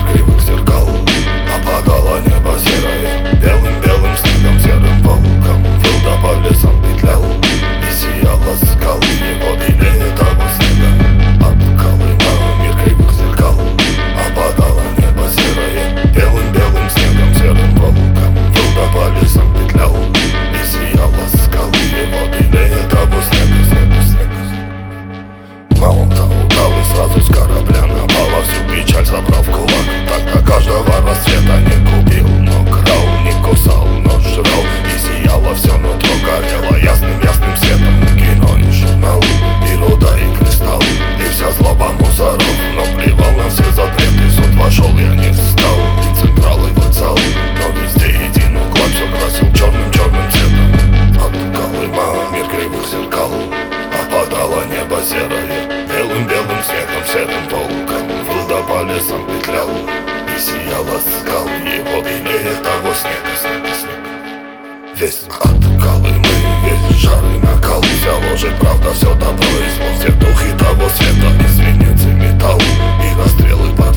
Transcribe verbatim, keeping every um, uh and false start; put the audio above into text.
кривых зеркал. Опадало небо серое, белым-белым снегом, серым волком выл да по лесам петлял. И сияла скалы его белее того снега. От Колыма мир кривых зеркал. Опадало небо серое, белым-белым снегом, серым волком выл да по лесам петлял. И сияла скалы его белее того снега, снега, снега. Молота удал и сразу с корабля напала, всю печаль собрал в кулак. Тогда каждого рассвета не купил, но крал, не кусал, но жрал. И сияло все нутро, горело ясным-ясным светом. Кино и журнал, и руда, и кристалл, и вся злоба мусоров. Но плевал на все запреты, суд вошел, я не стал. И централ, и вокзал, но везде един уклад все красил черным-черным цветом. От Колыма мир кривых зеркал. Опадало небо серое, белым-белым снегом, серым волком выл да по лесам петлял. И сияла скал его белее того снега, снега, снега. Весь от Колымы, весь жар и накал, вся ложь и правда, все добро и зло, все духи того света, и свинец, и металл, и расстрелы под